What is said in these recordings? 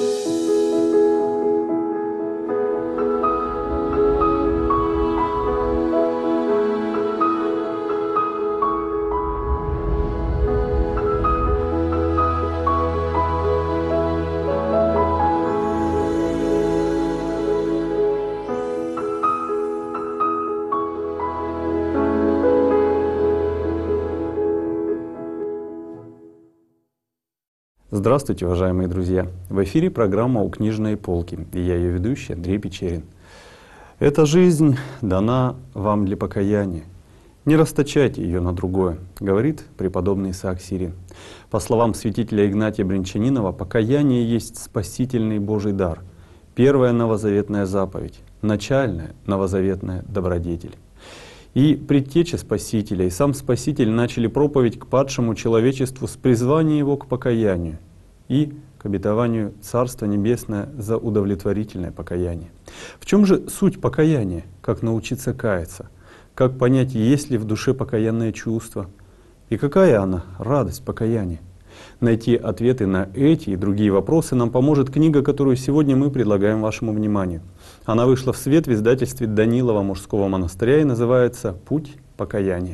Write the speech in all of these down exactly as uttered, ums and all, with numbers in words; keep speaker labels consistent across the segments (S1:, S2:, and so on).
S1: Здравствуйте, уважаемые друзья! В эфире программа «У книжной полки» и я ее ведущий Андрей Печерин. Эта жизнь дана вам для покаяния. Не расточайте ее на другое, говорит преподобный Исаак Сирин. По словам святителя Игнатия Брянчанинова, покаяние есть спасительный Божий дар, первая новозаветная заповедь, начальная новозаветная добродетель. И предтеча Спасителя, и сам Спаситель начали проповедь к падшему человечеству с призванием его к покаянию и к обетованию Царства Небесное за удовлетворительное покаяние. В чем же суть покаяния? Как научиться каяться? Как понять, есть ли в душе покаянное чувство? И какая она, радость покаяния? Найти ответы на эти и другие вопросы нам поможет книга, которую сегодня мы предлагаем вашему вниманию. Она вышла в свет в издательстве Данилова мужского монастыря и называется «Путь покаяния».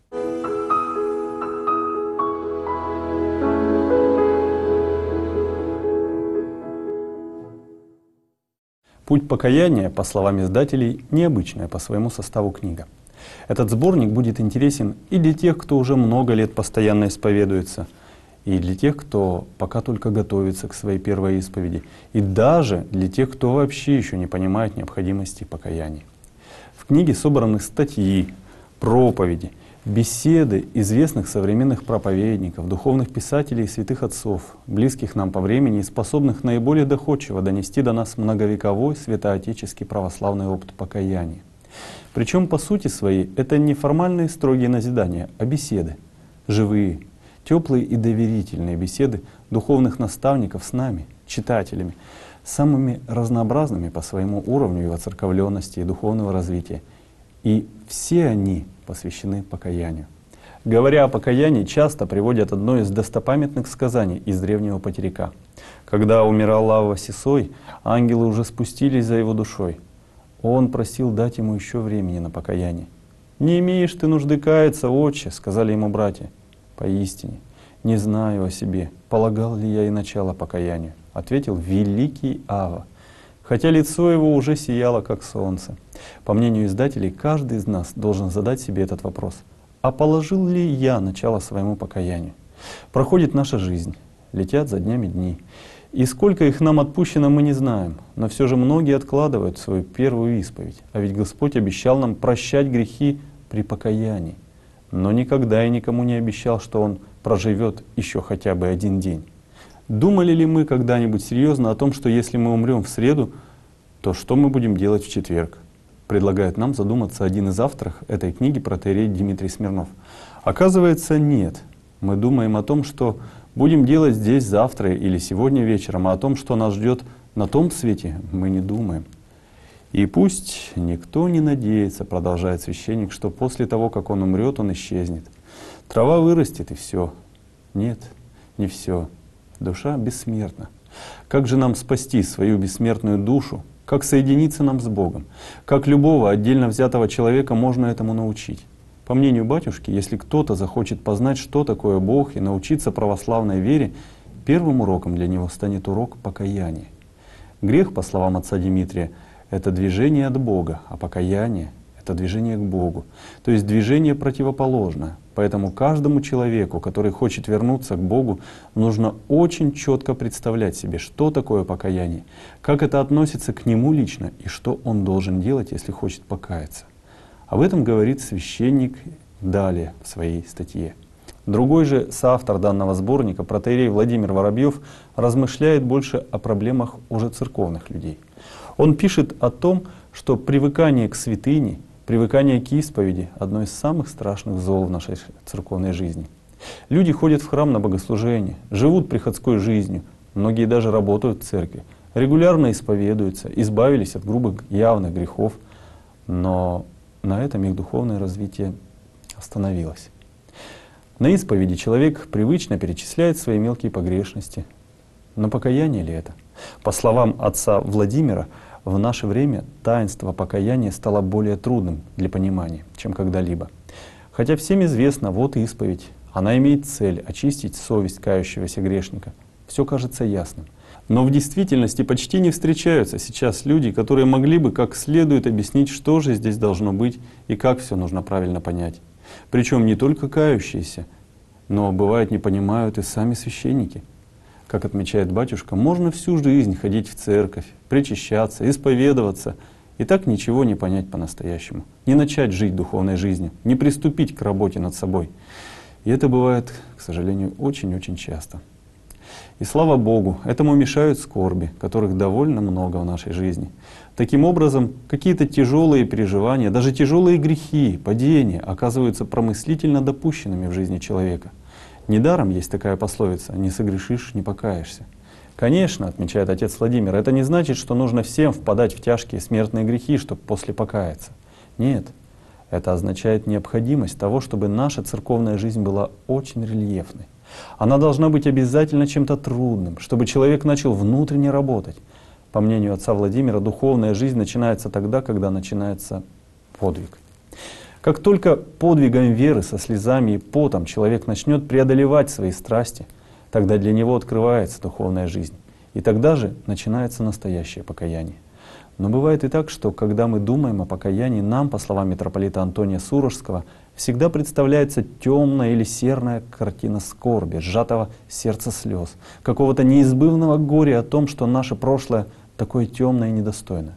S1: «Путь покаяния», по словам издателей, необычная по своему составу книга. Этот сборник будет интересен и для тех, кто уже много лет постоянно исповедуется, и для тех, кто пока только готовится к своей первой исповеди, и даже для тех, кто вообще еще не понимает необходимости покаяния. В книге собраны статьи, проповеди, беседы известных современных проповедников, духовных писателей и святых отцов, близких нам по времени и способных наиболее доходчиво донести до нас многовековой святоотеческий православный опыт покаяния. Причем по сути своей это не формальные строгие назидания, а беседы, живые, теплые и доверительные беседы духовных наставников с нами, читателями, самыми разнообразными по своему уровню и воцерковленности и духовного развития. И все они посвящены покаянию. Говоря о покаянии, часто приводят одно из достопамятных сказаний из древнего потеряка. Когда умирал Лавва Сисой, ангелы уже спустились за его душой. Он просил дать ему еще времени на покаяние. «Не имеешь ты нужды каяться, отче», — сказали ему братья. «Поистине, не знаю о себе, полагал ли я и начало покаянию», — ответил великий Ава, хотя лицо его уже сияло, как солнце. По мнению издателей, каждый из нас должен задать себе этот вопрос. А положил ли я начало своему покаянию? Проходит наша жизнь, летят за днями дни. И сколько их нам отпущено, мы не знаем, но все же многие откладывают свою первую исповедь. А ведь Господь обещал нам прощать грехи при покаянии, но никогда и никому не обещал, что Он проживет еще хотя бы один день. Думали ли мы когда-нибудь серьезно о том, что если мы умрем в среду, то что мы будем делать в четверг? Предлагает нам задуматься один из авторов этой книги, протоиерей Дмитрий Смирнов. Оказывается, нет. Мы думаем о том, что будем делать здесь завтра или сегодня вечером, а о том, что нас ждет на том свете, мы не думаем. И пусть никто не надеется, продолжает священник, что после того, как он умрет, он исчезнет. Трава вырастет и все. Нет, не все. Душа бессмертна. Как же нам спасти свою бессмертную душу? Как соединиться нам с Богом? Как любого отдельно взятого человека можно этому научить? По мнению батюшки, если кто-то захочет познать, что такое Бог, и научиться православной вере, первым уроком для него станет урок покаяния. Грех, по словам отца Дмитрия, это движение от Бога, а покаяние — это движение к Богу. То есть движение противоположное. Поэтому каждому человеку, который хочет вернуться к Богу, нужно очень четко представлять себе, что такое покаяние, как это относится к нему лично и что он должен делать, если хочет покаяться. Об этом говорит священник далее в своей статье. Другой же соавтор данного сборника, протоиерей Владимир Воробьев, размышляет больше о проблемах уже церковных людей. Он пишет о том, что привыкание к святыне, привыкание к исповеди — одно из самых страшных зол в нашей церковной жизни. Люди ходят в храм на богослужение, живут приходской жизнью, многие даже работают в церкви, регулярно исповедуются, избавились от грубых явных грехов, но на этом их духовное развитие остановилось. На исповеди человек привычно перечисляет свои мелкие погрешности, Но покаяние ли это? По словам отца Владимира, в наше время таинство покаяния стало более трудным для понимания, чем когда-либо. Хотя всем известно, вот исповедь, она имеет цель очистить совесть кающегося грешника. Все кажется ясным. Но в действительности почти не встречаются сейчас люди, которые могли бы как следует объяснить, что же здесь должно быть и как все нужно правильно понять. Причем не только кающиеся, но бывает не понимают и сами священники. Как отмечает батюшка, можно всю жизнь ходить в церковь, причащаться, исповедоваться, и так ничего не понять по-настоящему, не начать жить духовной жизнью, не приступить к работе над собой. И это бывает, к сожалению, очень-очень часто. И слава Богу, этому мешают скорби, которых довольно много в нашей жизни. Таким образом, какие-то тяжелые переживания, даже тяжелые грехи, падения оказываются промыслительно допущенными в жизни человека. Недаром есть такая пословица: «Не согрешишь, не покаешься». Конечно, отмечает отец Владимир, это не значит, что нужно всем впадать в тяжкие смертные грехи, чтобы после покаяться. Нет, это означает необходимость того, чтобы наша церковная жизнь была очень рельефной. Она должна быть обязательно чем-то трудным, чтобы человек начал внутренне работать. По мнению отца Владимира, духовная жизнь начинается тогда, когда начинается подвиг. Как только подвигом веры со слезами и потом человек начнет преодолевать свои страсти, тогда для него открывается духовная жизнь. И тогда же начинается настоящее покаяние. Но бывает и так, что когда мы думаем о покаянии, нам, по словам митрополита Антония Сурожского, всегда представляется темная или серная картина скорби, сжатого сердца слез, какого-то неизбывного горя о том, что наше прошлое такое темное и недостойное.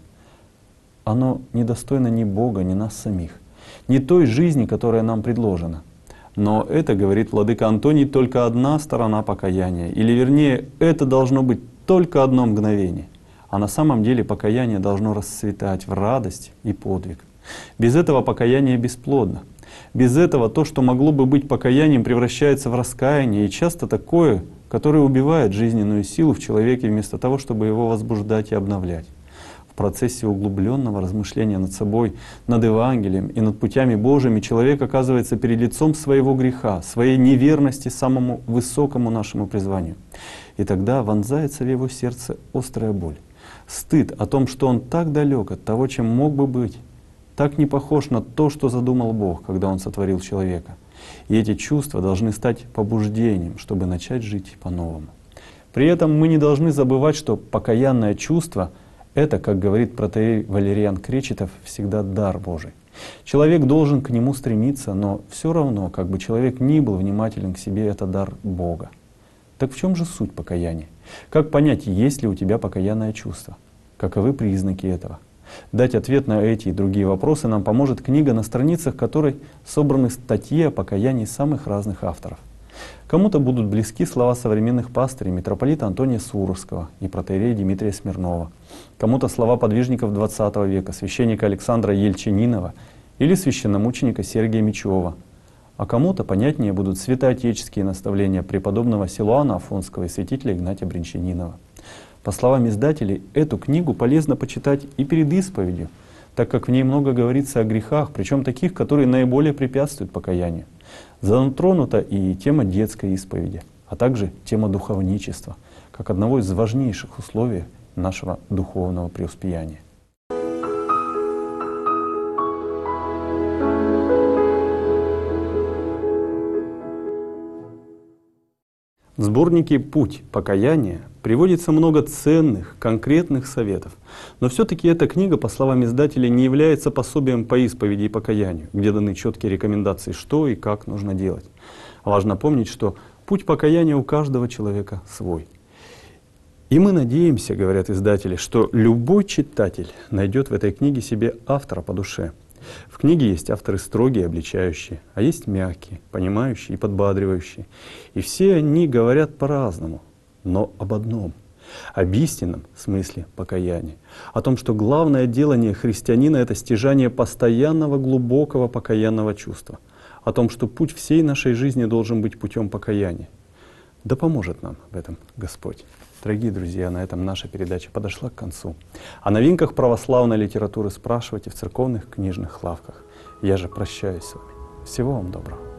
S1: Оно недостойно ни Бога, ни нас самих, ни той жизни, которая нам предложена. Но это, говорит владыка Антоний, только одна сторона покаяния, или вернее, это должно быть только одно мгновение. А на самом деле покаяние должно расцветать в радость и подвиг. Без этого покаяние бесплодно. Без этого то, что могло бы быть покаянием, превращается в раскаяние, и часто такое, которое убивает жизненную силу в человеке вместо того, чтобы его возбуждать и обновлять. В процессе углубленного размышления над собой, над Евангелием и над путями Божьими человек оказывается перед лицом своего греха, своей неверности самому высокому нашему призванию. И тогда вонзается в его сердце острая боль. Стыд о том, что он так далек от того, чем мог бы быть, так не похож на то, что задумал Бог, когда Он сотворил человека. И эти чувства должны стать побуждением, чтобы начать жить по-новому. При этом мы не должны забывать, что покаянное чувство — это, как говорит протоиерей Валериан Кречетов, всегда дар Божий. Человек должен к нему стремиться, но все равно, как бы человек ни был внимателен к себе, это дар Бога. Так в чем же суть покаяния? Как понять, есть ли у тебя покаянное чувство? Каковы признаки этого? Дать ответ на эти и другие вопросы нам поможет книга, на страницах которой собраны статьи о покаянии самых разных авторов. Кому-то будут близки слова современных пастырей митрополита Антония Сурожского и протоиерея Дмитрия Смирнова, кому-то слова подвижников двадцатого века, священника Александра Ельчининова или священномученика Сергия Мечева, а кому-то понятнее будут святоотеческие наставления преподобного Силуана Афонского и святителя Игнатия Бринчанинова. По словам издателей, эту книгу полезно почитать и перед исповедью, так как в ней много говорится о грехах, причем таких, которые наиболее препятствуют покаянию. Затронута и тема детской исповеди, а также тема духовничества, как одного из важнейших условий нашего духовного преуспеяния. В сборнике «Путь покаяния» приводится много ценных, конкретных советов. Но все-таки эта книга, по словам издателей, не является пособием по исповеди и покаянию, где даны четкие рекомендации, что и как нужно делать. Важно помнить, что путь покаяния у каждого человека свой. И мы надеемся, говорят издатели, что любой читатель найдет в этой книге себе автора по душе. В книге есть авторы строгие, обличающие, а есть мягкие, понимающие и подбадривающие. И все они говорят по-разному, но об одном — об истинном смысле покаяния. О том, что главное делание христианина — это стяжание постоянного глубокого покаянного чувства. О том, что путь всей нашей жизни должен быть путем покаяния. Да поможет нам в этом Господь. Дорогие друзья, на этом наша передача подошла к концу. О новинках православной литературы спрашивайте в церковных книжных лавках. Я же прощаюсь с вами. Всего вам доброго.